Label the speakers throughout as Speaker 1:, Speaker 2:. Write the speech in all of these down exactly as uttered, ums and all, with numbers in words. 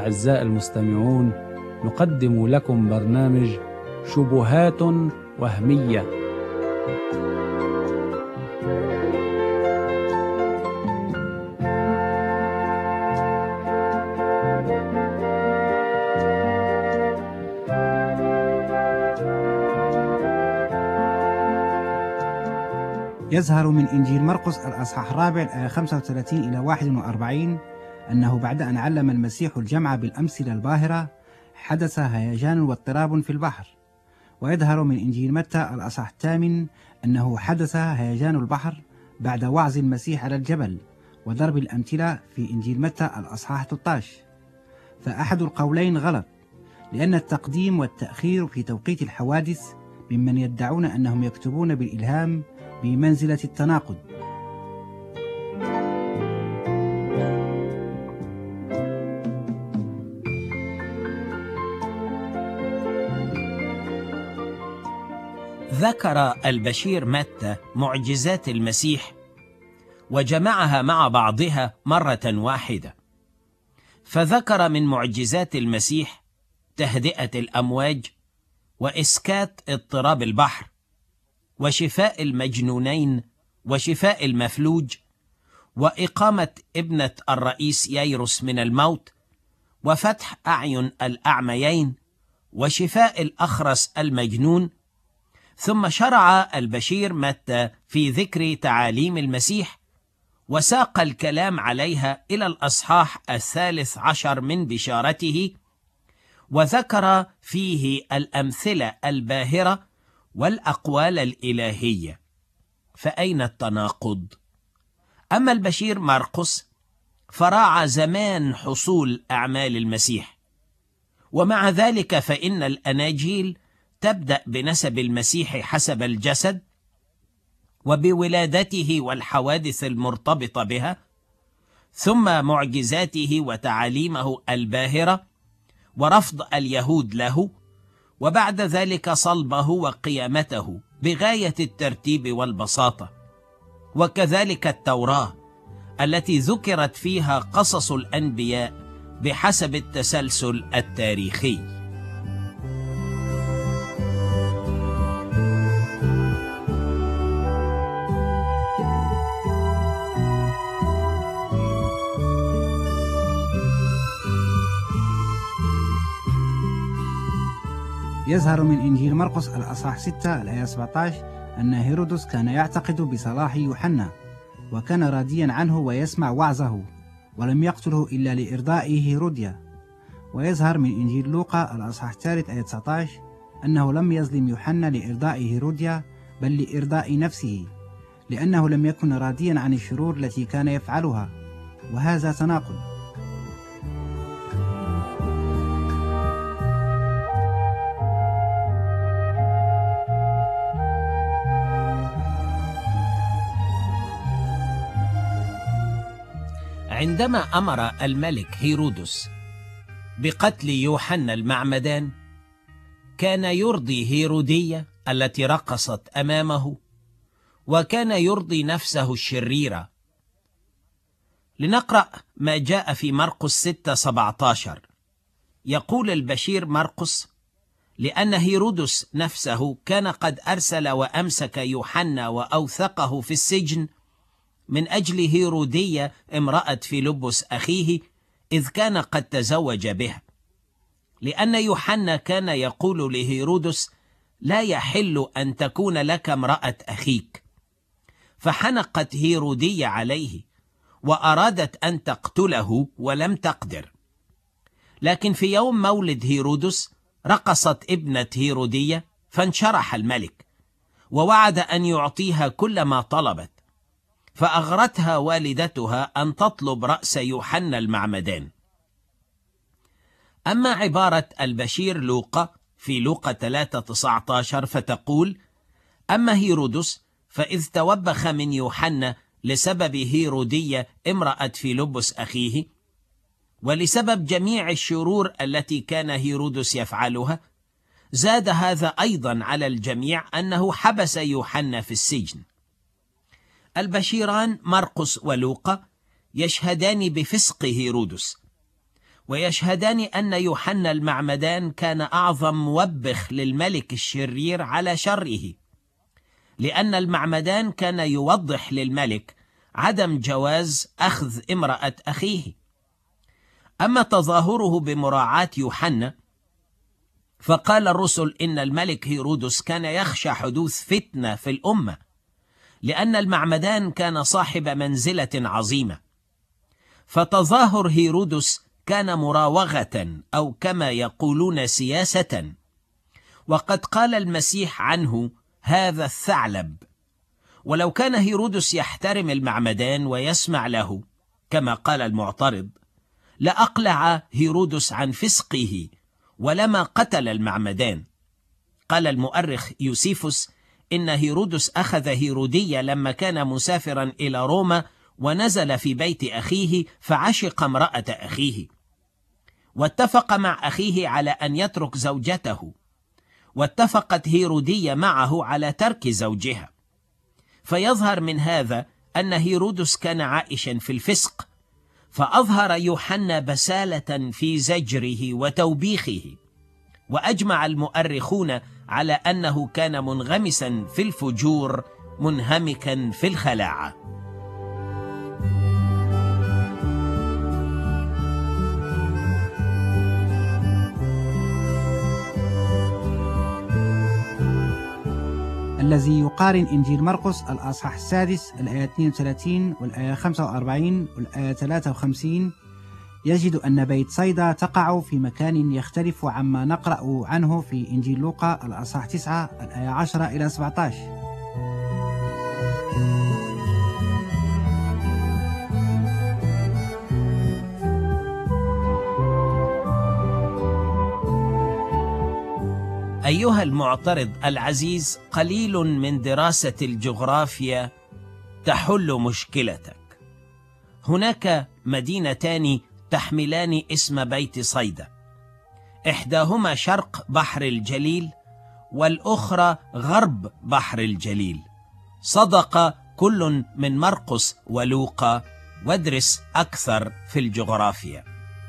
Speaker 1: أعزائي المستمعون، نقدم لكم برنامج شبهات وهمية.
Speaker 2: يظهر من إنجيل مرقس الأصحاح الرابع الآية خمسة وثلاثين إلى واحد وأربعين أنه بعد أن علم المسيح الجمع بالأمثلة الباهرة حدث هيجان واضطراب في البحر. ويظهر من إنجيل متى الأصحاح الثامن أنه حدث هيجان البحر بعد وعظ المسيح على الجبل وضرب الأمثلة في إنجيل متى الأصحاح ثلاثة عشر. فأحد القولين غلط، لأن التقديم والتأخير في توقيت الحوادث ممن يدعون أنهم يكتبون بالإلهام بمنزلة التناقض.
Speaker 3: ذكر البشير متى معجزات المسيح وجمعها مع بعضها مرة واحدة، فذكر من معجزات المسيح تهدئة الأمواج وإسكات اضطراب البحر وشفاء المجنونين وشفاء المفلوج وإقامة ابنة الرئيس ييروس من الموت وفتح أعين الأعميين وشفاء الأخرس المجنون. ثم شرع البشير متى في ذكر تعاليم المسيح وساق الكلام عليها إلى الأصحاح الثالث عشر من بشارته، وذكر فيه الأمثلة الباهرة والأقوال الإلهية. فأين التناقض؟ أما البشير مرقس فراعى زمان حصول أعمال المسيح، ومع ذلك فإن الأناجيل تبدأ بنسب المسيح حسب الجسد وبولادته والحوادث المرتبطة بها، ثم معجزاته وتعاليمه الباهرة ورفض اليهود له، وبعد ذلك صلبه وقيامته بغاية الترتيب والبساطة. وكذلك التوراة التي ذكرت فيها قصص الأنبياء بحسب التسلسل التاريخي.
Speaker 2: يظهر من إنجيل مرقس الأصحاح ستة الآية سبعة عشر أن هيرودس كان يعتقد بصلاح يوحنا وكان راضيا عنه ويسمع وعظه، ولم يقتله إلا لإرضاء هيروديا. ويظهر من إنجيل لوقا الأصحاح الثالث آية تسعة عشر أنه لم يظلم يوحنا لإرضاء هيروديا بل لإرضاء نفسه، لأنه لم يكن راضيا عن الشرور التي كان يفعلها، وهذا تناقض.
Speaker 3: عندما أمر الملك هيرودس بقتل يوحنا المعمدان كان يرضي هيرودية التي رقصت أمامه، وكان يرضي نفسه الشريرة. لنقرأ ما جاء في مرقس ستة سبعة عشر. يقول البشير مرقس: لأن هيرودس نفسه كان قد أرسل وأمسك يوحنا وأوثقه في السجن من أجل هيرودية امرأة فيلبس أخيه، إذ كان قد تزوج بها، لأن يوحنا كان يقول لهيرودس: لا يحل أن تكون لك امرأة أخيك. فحنقت هيرودية عليه وأرادت أن تقتله ولم تقدر. لكن في يوم مولد هيرودس رقصت ابنة هيرودية، فانشرح الملك ووعد أن يعطيها كل ما طلبت، فأغرتها والدتها أن تطلب رأس يوحنا المعمدان. أما عبارة البشير لوقا في لوقا ثلاثة تسعة عشر فتقول: أما هيرودس فإذ توبخ من يوحنا لسبب هيرودية امرأة فيلبس أخيه، ولسبب جميع الشرور التي كان هيرودس يفعلها، زاد هذا أيضا على الجميع أنه حبس يوحنا في السجن. البشيران مرقس ولوقا يشهدان بفسق هيرودس، ويشهدان أن يوحنا المعمدان كان أعظم موبخ للملك الشرير على شره، لأن المعمدان كان يوضح للملك عدم جواز أخذ امرأة أخيه. أما تظاهره بمراعاة يوحنا، فقال الرسل إن الملك هيرودس كان يخشى حدوث فتنة في الأمة، لأن المعمدان كان صاحب منزلة عظيمة. فتظاهر هيرودس كان مراوغة، أو كما يقولون سياسة. وقد قال المسيح عنه هذا الثعلب. ولو كان هيرودس يحترم المعمدان ويسمع له كما قال المعترض، لأقلع هيرودس عن فسقه ولما قتل المعمدان. قال المؤرخ يوسيفوس إن هيرودس أخذ هيرودية لما كان مسافرا إلى روما، ونزل في بيت أخيه فعشق امرأة أخيه، واتفق مع أخيه على أن يترك زوجته، واتفقت هيرودية معه على ترك زوجها. فيظهر من هذا أن هيرودس كان عائشا في الفسق، فأظهر يوحنا بسالة في زجره وتوبيخه. وأجمع المؤرخون على أنه كان منغمسا في الفجور منهمكا في الخلاعة.
Speaker 2: الذي يقارن إنجيل مرقس الأصحاح السادس الآية اثنين وثلاثين والآية خمسة وأربعين والآية ثلاثة وخمسين يجد أن بيت صيدا تقع في مكان يختلف عما نقرأ عنه في إنجيل لوقا الأصحاح تسعة الآية عشرة إلى سبعة عشر.
Speaker 3: أيها المعترض العزيز، قليل من دراسة الجغرافيا تحل مشكلتك. هناك مدينتان تحملان اسم بيت صيدا، إحداهما شرق بحر الجليل والأخرى غرب بحر الجليل. صدق كل من مرقس ولوقا، وادرس أكثر في الجغرافيا.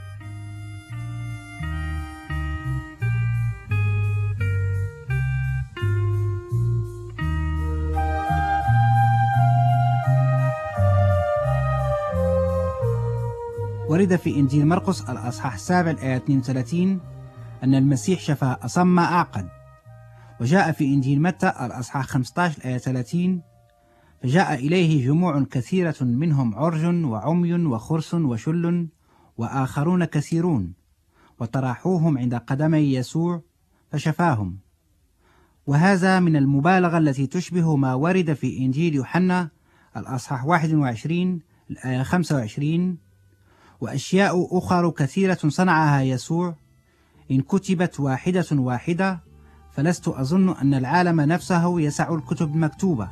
Speaker 2: ورد في إنجيل مرقس الأصحاح السابع الآية اثنين وثلاثين أن المسيح شفى أصم أعقد. وجاء في إنجيل متى الأصحاح خمسة عشر الآية ثلاثين: فجاء إليه جموع كثيرة منهم عرج وعمي وخرس وشل وآخرون كثيرون، وطرحوهم عند قدمي يسوع فشفاهم. وهذا من المبالغة التي تشبه ما ورد في إنجيل يوحنا الأصحاح واحد وعشرين الآية خمسة وعشرين: وأشياء أخرى كثيرة صنعها يسوع، إن كتبت واحدة واحدة فلست أظن أن العالم نفسه يسع الكتب المكتوبة.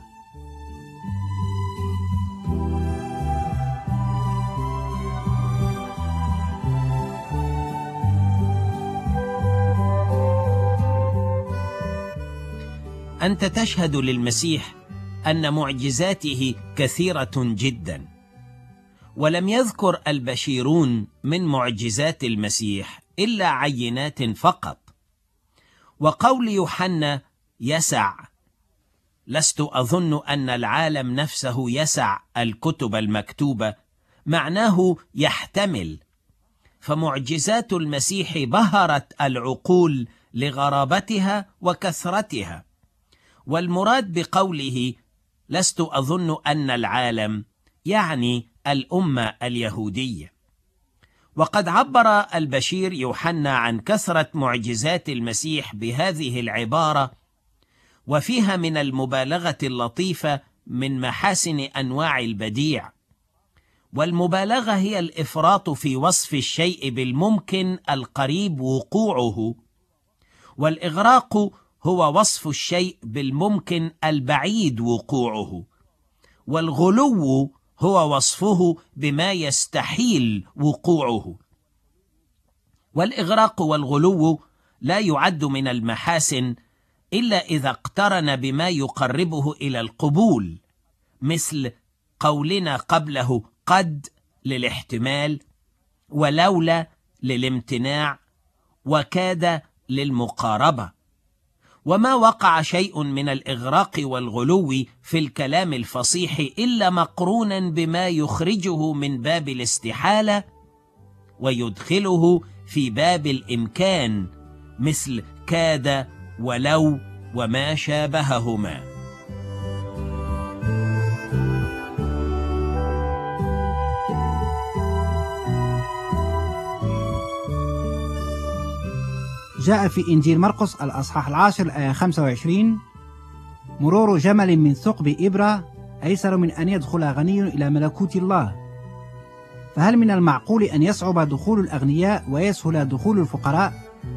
Speaker 3: أنت تشهد للمسيح أن معجزاته كثيرة جدا، ولم يذكر البشيرون من معجزات المسيح إلا عينات فقط. وقول يوحنا يسع، لست أظن أن العالم نفسه يسع الكتب المكتوبة، معناه يحتمل. فمعجزات المسيح بهرت العقول لغرابتها وكثرتها. والمراد بقوله لست أظن أن العالم يعني الأمة اليهودية. وقد عبر البشير يوحنا عن كثرة معجزات المسيح بهذه العبارة، وفيها من المبالغة اللطيفة من محاسن أنواع البديع. والمبالغة هي الإفراط في وصف الشيء بالممكن القريب وقوعه، والإغراق هو وصف الشيء بالممكن البعيد وقوعه، والغلو هو وصفه بما يستحيل وقوعه. والإغراق والغلو لا يعد من المحاسن إلا إذا اقترن بما يقربه إلى القبول، مثل قولنا قبله قد للاحتمال، ولولا للامتناع وكاد للمقاربة، وما وقع شيء من الإغراق والغلو في الكلام الفصيح إلا مقرونا بما يخرجه من باب الاستحالة ويدخله في باب الإمكان، مثل كاد ولو وما شابههما.
Speaker 2: جاء في إنجيل مرقس الأصحاح العاشر الآية خمسة وعشرين: مرور جمل من ثقب إبرة أيسر من أن يدخل غني إلى ملكوت الله. فهل من المعقول أن يصعب دخول الأغنياء ويسهل دخول الفقراء؟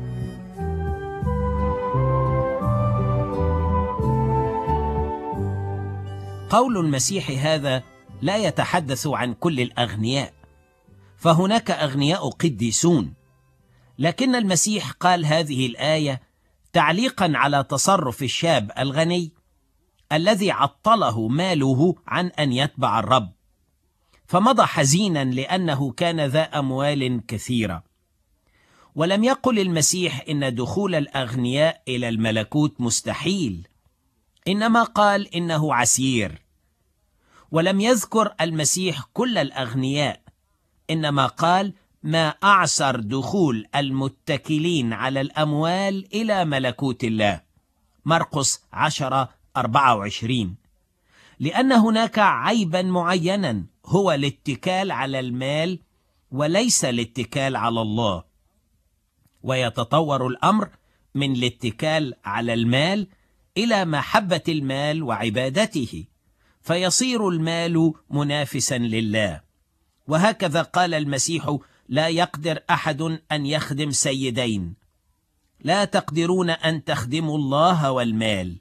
Speaker 3: قول المسيح هذا لا يتحدث عن كل الأغنياء، فهناك أغنياء قديسون، لكن المسيح قال هذه الآية تعليقا على تصرف الشاب الغني الذي عطله ماله عن أن يتبع الرب، فمضى حزينا لأنه كان ذا أموال كثيرة. ولم يقل المسيح إن دخول الأغنياء إلى الملكوت مستحيل، إنما قال إنه عسير. ولم يذكر المسيح كل الأغنياء، إنما قال ما أعسر دخول المتكلين على الأموال إلى ملكوت الله، مرقس عشرة أربعة وعشرين، لأن هناك عيبا معينا هو الاتكال على المال وليس الاتكال على الله. ويتطور الأمر من الاتكال على المال إلى محبة المال وعبادته، فيصير المال منافسا لله. وهكذا قال المسيح: لا يقدر أحد أن يخدم سيدين، لا تقدرون أن تخدموا الله والمال.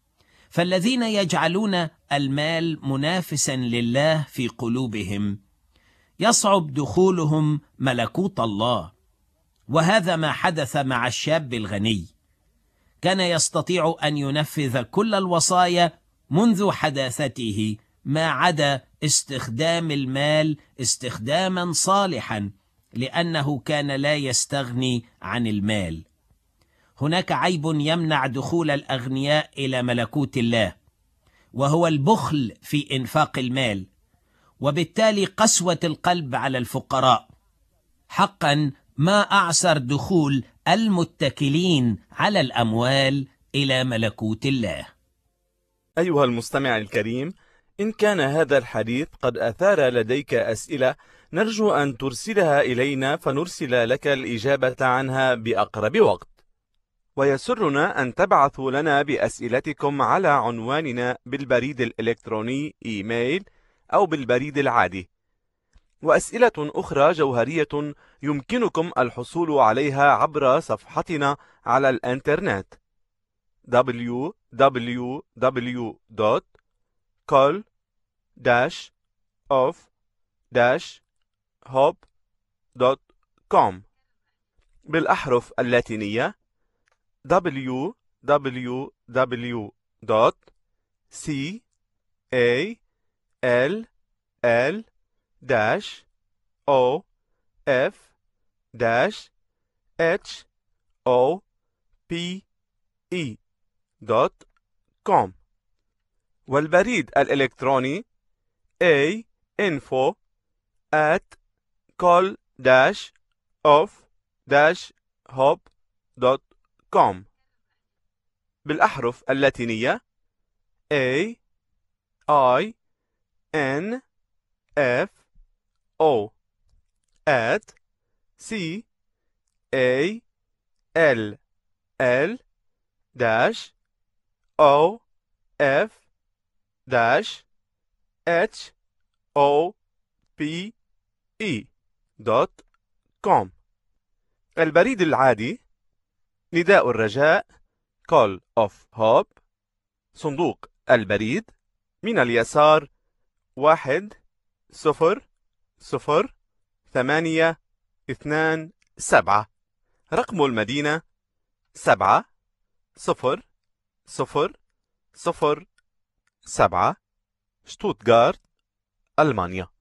Speaker 3: فالذين يجعلون المال منافسا لله في قلوبهم يصعب دخولهم ملكوت الله. وهذا ما حدث مع الشاب الغني، كان يستطيع أن ينفذ كل الوصايا منذ حداثته ما عدا استخدام المال استخداما صالحا، لأنه كان لا يستغني عن المال. هناك عيب يمنع دخول الأغنياء إلى ملكوت الله، وهو البخل في إنفاق المال، وبالتالي قسوة القلب على الفقراء. حقا ما أعسر دخول المتكلين على الأموال إلى ملكوت الله.
Speaker 4: أيها المستمع الكريم، إن كان هذا الحديث قد أثار لديك أسئلة، نرجو أن ترسلها إلينا فنرسل لك الإجابة عنها بأقرب وقت. ويسرنا أن تبعثوا لنا بأسئلتكم على عنواننا بالبريد الإلكتروني إيميل أو بالبريد العادي. وأسئلة أخرى جوهرية يمكنكم الحصول عليها عبر صفحتنا على الإنترنت دبليو دبليو دبليو دوت كول داش أوف داش هوب دوت كوم بالأحرف اللاتينية دبليو دبليو دبليو دوت سي إيه إل إل داش أو إف داش إتش أو بي إي دوت كوم، والبريد الإلكتروني A info at call dash of dash hop دوت كوم بالأحرف اللاتينية A I N F O at C A L L dash O F dash H O P E دوت كوم. البريد العادي نداء الرجاء Call of Hope، صندوق البريد من اليسار واحد صفر صفر ثمانية اثنان سبعة، رقم المدينة سبعة صفر صفر صفر سبعة، شتوتغارت، ألمانيا.